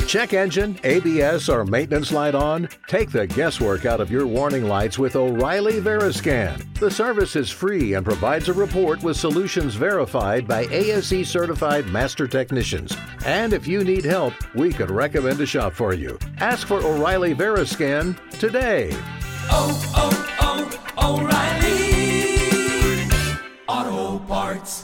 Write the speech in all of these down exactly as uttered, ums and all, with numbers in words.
Check engine, A B S, or maintenance light on? Take the guesswork out of your warning lights with O'Reilly Veriscan. The service is free and provides a report with solutions verified by A S E certified master technicians. And if you need help, we could recommend a shop for you. Ask for O'Reilly Veriscan today. Oh, oh, oh, O'Reilly Auto Parts.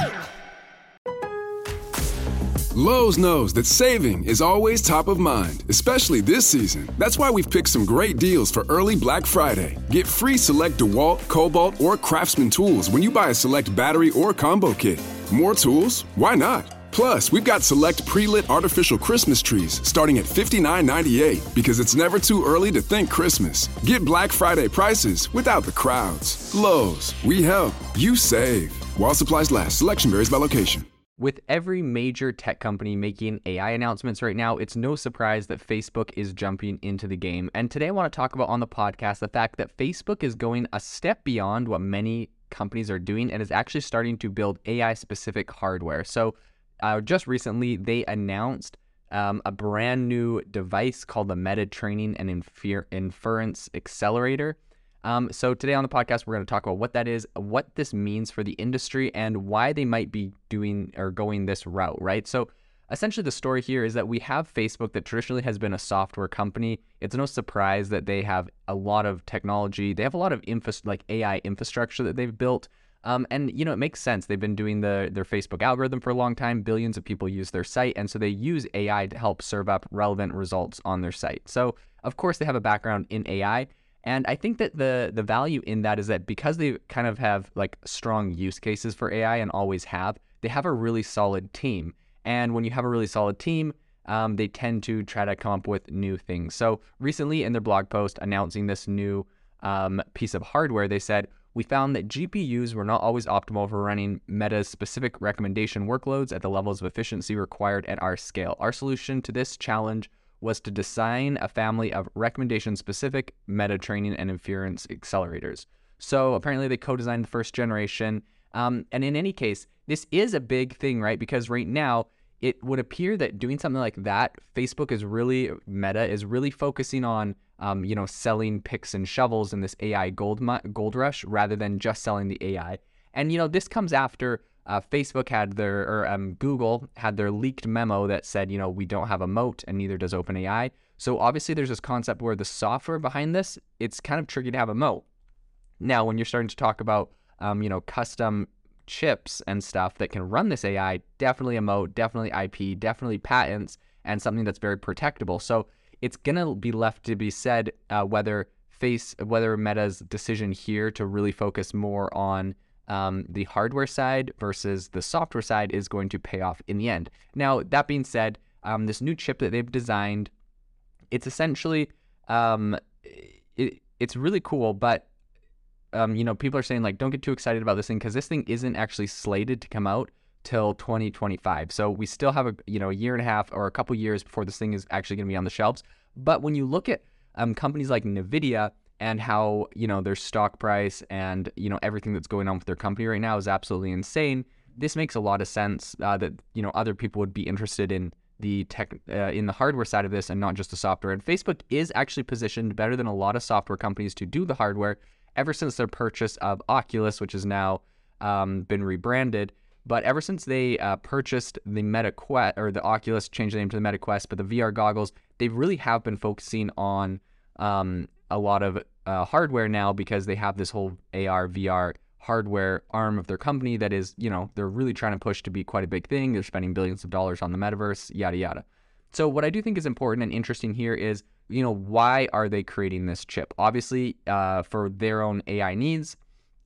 Lowe's knows that saving is always top of mind, especially this season. That's why we've picked some great deals for early Black Friday. Get free select DeWalt, Cobalt, or Craftsman tools when you buy a select battery or combo kit. More tools? Why not? Plus, we've got select pre-lit artificial Christmas trees starting at fifty-nine ninety-eight because it's never too early to think Christmas. Get Black Friday prices without the crowds. Lowe's, we help, you save. While supplies last, selection varies by location. With every major tech company making A I announcements right now, it's no surprise that Facebook is jumping into the game. And today I want to talk about on the podcast the fact that Facebook is going a step beyond what many companies are doing and is actually starting to build A I-specific hardware. So uh, just recently, they announced um, a brand new device called the Meta Training and Infer- Inference Accelerator. Um, so today on the podcast, we're going to talk about what that is, what this means for the industry, and why they might be doing or going this route, right? So essentially the story here is that we have Facebook that traditionally has been a software company. It's no surprise that they have a lot of technology. They have a lot of infra- like A I infrastructure that they've built. Um, and, you know, it makes sense. They've been doing the their Facebook algorithm for a long time. Billions of people use their site. And so they use A I to help serve up relevant results on their site. So, of course, they have a background in A I. And I think that the the value in that is that because they kind of have like strong use cases for A I and always have, they have a really solid team. And when you have a really solid team, um, they tend to try to come up with new things. So recently in their blog post announcing this new um, piece of hardware, they said, we found that G P Us were not always optimal for running Meta's specific recommendation workloads at the levels of efficiency required at our scale. Our solution to this challenge was to design a family of recommendation-specific meta training and inference accelerators. So apparently they co-designed the first generation. Um, and in any case, this is a big thing, right? Because right now, it would appear that doing something like that, Facebook is really, Meta is really focusing on, um, you know, selling picks and shovels in this A I gold gold rush rather than just selling the A I. And, you know, this comes after Uh, Facebook had their, or um, Google had their leaked memo that said, you know, we don't have a moat and neither does OpenAI. So obviously there's this concept where the software behind this, it's kind of tricky to have a moat. Now, when you're starting to talk about, um, you know, custom chips and stuff that can run this A I, definitely a moat, definitely I P, definitely patents, and something that's very protectable. So it's going to be left to be said uh, whether face, whether Meta's decision here to really focus more on Um, the hardware side versus the software side is going to pay off in the end. Now, that being said, um, this new chip that they've designed, it's essentially, um, it, it's really cool, but, um, you know, people are saying, like, don't get too excited about this thing because this thing isn't actually slated to come out till twenty twenty-five. So we still have, a you know, a year and a half or a couple years before this thing is actually going to be on the shelves. But when you look at um, companies like NVIDIA, and how, you know, their stock price and, you know, everything that's going on with their company right now is absolutely insane. This makes a lot of sense uh, that, you know, other people would be interested in the tech, uh, in the hardware side of this and not just the software. And Facebook is actually positioned better than a lot of software companies to do the hardware ever since their purchase of Oculus, which has now um, been rebranded. But ever since they uh, purchased the Meta Quest, or the Oculus, changed the name to the Meta Quest, but the V R goggles, they really have been focusing on um, a lot of uh, hardware now because they have this whole A R, V R hardware arm of their company that is, you know, they're really trying to push to be quite a big thing. They're spending billions of dollars on the metaverse, yada, yada. So what I do think is important and interesting here is, you know, why are they creating this chip? Obviously, uh, for their own A I needs,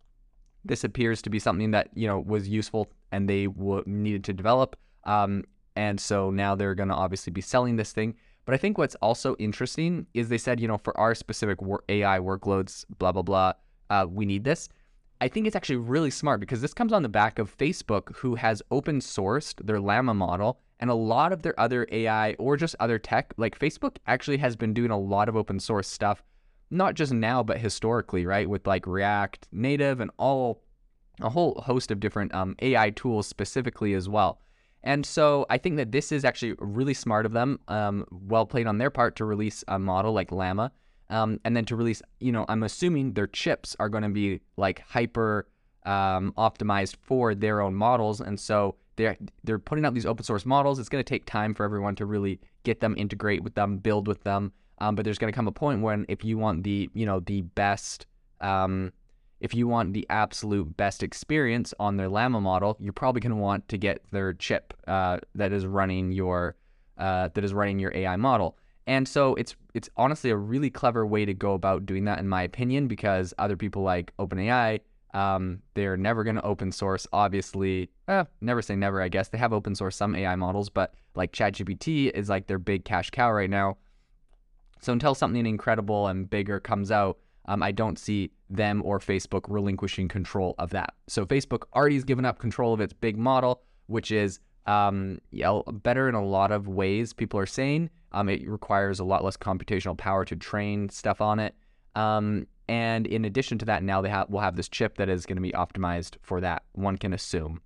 this appears to be something that, you know, was useful and they w- needed to develop. Um, and so now they're going to obviously be selling this thing. But I think what's also interesting is they said, you know, for our specific wor- A I workloads, blah, blah, blah, uh, we need this. I think it's actually really smart because this comes on the back of Facebook, who has open sourced their Llama model and a lot of their other A I or just other tech. Like Facebook actually has been doing a lot of open source stuff, not just now, but historically, right? With like React Native and all a whole host of different um, A I tools specifically as well. And so I think that this is actually really smart of them, um, well played on their part to release a model like Llama, um, and then to release, you know, I'm assuming their chips are going to be like hyper um, optimized for their own models. And so they're, they're putting out these open source models. It's going to take time for everyone to really get them, integrate with them, build with them. Um, but there's going to come a point when if you want the, you know, the best, um, if you want the absolute best experience on their Llama model, you're probably going to want to get their chip uh, that is running your uh, that is running your A I model. And so it's it's honestly a really clever way to go about doing that, in my opinion, because other people like OpenAI, um, they're never going to open source. Obviously, eh, never say never. I guess they have open source some A I models, but like ChatGPT is like their big cash cow right now. So until something incredible and bigger comes out, um, I don't see them or Facebook relinquishing control of that. So Facebook already has given up control of its big model, which is um, yeah, better in a lot of ways, people are saying. Um, it requires a lot less computational power to train stuff on it. Um, and in addition to that, now they have will have this chip that is going to be optimized for that, one can assume.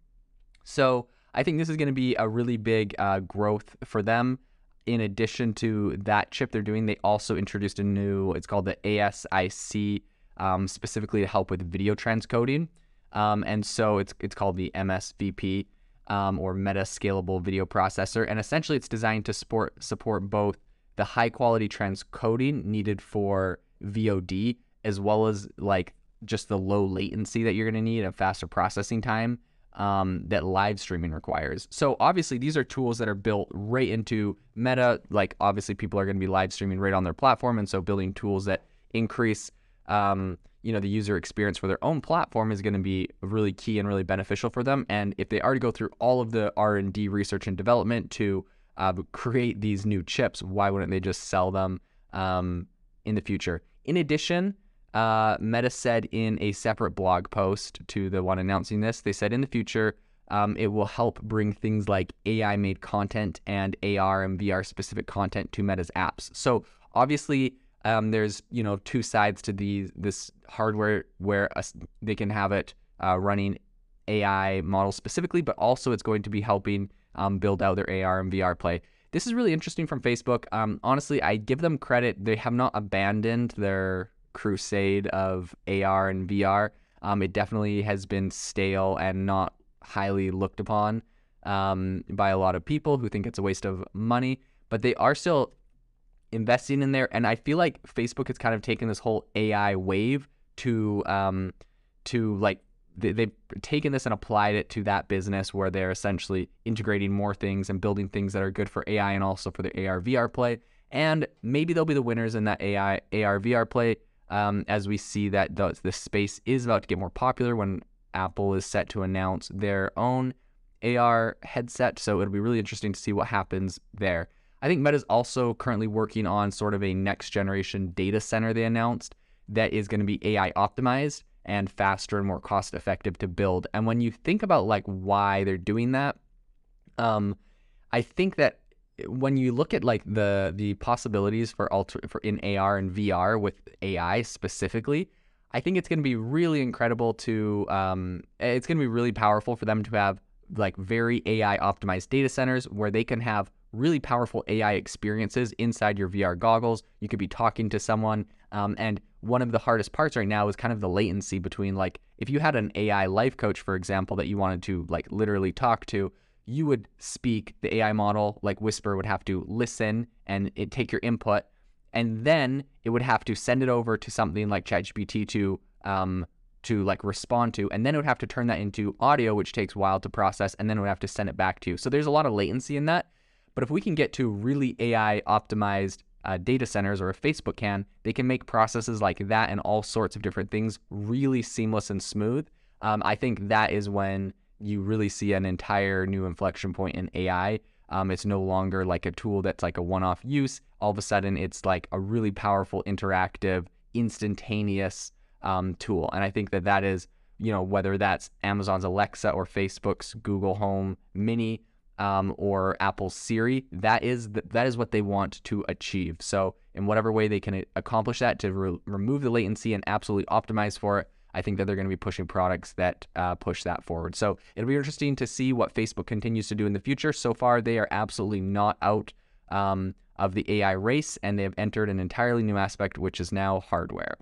So I think this is going to be a really big uh, growth for them. In addition to that chip they're doing, they also introduced a new, it's called the A S I C, um, specifically to help with video transcoding. Um, and so it's it's called the M S V P, um, or Meta Scalable Video Processor. And essentially it's designed to support, support both the high quality transcoding needed for V O D, as well as like just the low latency that you're going to need and faster processing time um, that live streaming requires. So obviously these are tools that are built right into Meta. Like obviously people are going to be live streaming right on their platform. And so building tools that increase, um, you know, the user experience for their own platform is going to be really key and really beneficial for them. And if they already go through all of the R and D research and development to uh, create these new chips, why wouldn't they just sell them um, in the future? In addition, Uh, Meta said in a separate blog post to the one announcing this, they said in the future, um, it will help bring things like A I-made content and A R and V R specific content to Meta's apps. So obviously, um, there's you know two sides to these this hardware where uh, they can have it uh, running A I models specifically, but also it's going to be helping um, build out their A R and V R play. This is really interesting from Facebook. Um, honestly, I give them credit. They have not abandoned their crusade of A R and V R. Um, it definitely has been stale and not highly looked upon um, by a lot of people who think it's a waste of money, but they are still investing in there. And I feel like Facebook has kind of taken this whole A I wave to, um, to like, they, they've taken this and applied it to that business where they're essentially integrating more things and building things that are good for A I and also for the A R V R play. And maybe they'll be the winners in that A I A R V R play. Um, as we see that the, the space is about to get more popular when Apple is set to announce their own A R headset. So it'll be really interesting to see what happens there. I think Meta's also currently working on sort of a next generation data center they announced that is going to be A I optimized and faster and more cost effective to build. And when you think about like why they're doing that, um, I think that when you look at like the the possibilities for alter for in A R and V R with A I specifically, I think it's going to be really incredible to um it's going to be really powerful for them to have like very A I optimized data centers where they can have really powerful A I experiences inside your V R goggles. You could be talking to someone, um, and one of the hardest parts right now is kind of the latency between like if you had an A I life coach, for example, that you wanted to like literally talk to. You would speak, the A I model, like Whisper, would have to listen and it take your input, and then it would have to send it over to something like ChatGPT to um, to like respond to, and then it would have to turn that into audio, which takes a while to process, and then it would have to send it back to you. So there's a lot of latency in that. But if we can get to really A I optimized uh, data centers, or if Facebook can, they can make processes like that and all sorts of different things really seamless and smooth. Um, I think that is when you really see an entire new inflection point in A I. Um, it's no longer like a tool that's like a one-off use. All of a sudden, it's like a really powerful, interactive, instantaneous um, tool. And I think that that is, you know, whether that's Amazon's Alexa or Facebook's Google Home Mini um, or Apple's Siri, that is the, that is what they want to achieve. So in whatever way they can accomplish that to re- remove the latency and absolutely optimize for it, I think that they're going to be pushing products that uh, push that forward. So it'll be interesting to see what Facebook continues to do in the future. So far, they are absolutely not out um, of the A I race, and they have entered an entirely new aspect, which is now hardware.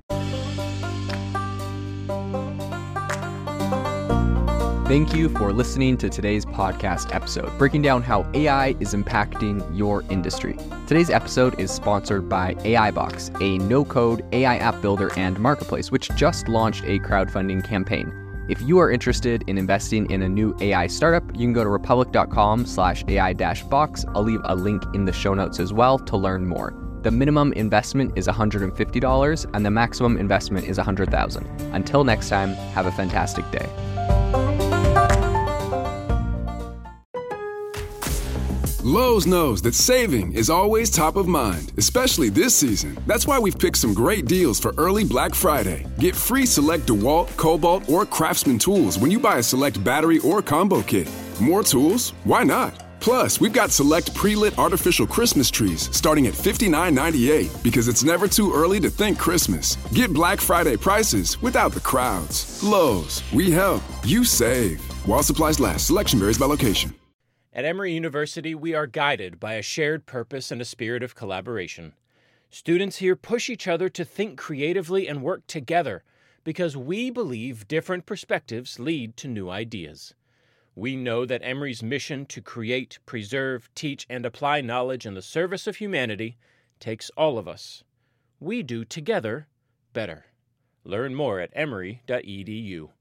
Thank you for listening to today's podcast episode, breaking down how A I is impacting your industry. Today's episode is sponsored by AIbox, a no-code A I app builder and marketplace, which just launched a crowdfunding campaign. If you are interested in investing in a new A I startup, you can go to republic.com slash AI dash box. I'll leave a link in the show notes as well to learn more. The minimum investment is one hundred fifty dollars and the maximum investment is one hundred thousand dollars. Until next time, have a fantastic day. Lowe's knows that saving is always top of mind, especially this season. That's why we've picked some great deals for early Black Friday. Get free select DeWalt, Cobalt, or Craftsman tools when you buy a select battery or combo kit. More tools? Why not? Plus, we've got select pre-lit artificial Christmas trees starting at fifty-nine ninety-eight because it's never too early to think Christmas. Get Black Friday prices without the crowds. Lowe's, we help, you save. While supplies last, selection varies by location. At Emory University, we are guided by a shared purpose and a spirit of collaboration. Students here push each other to think creatively and work together because we believe different perspectives lead to new ideas. We know that Emory's mission to create, preserve, teach, and apply knowledge in the service of humanity takes all of us. We do together better. Learn more at emory dot e d u.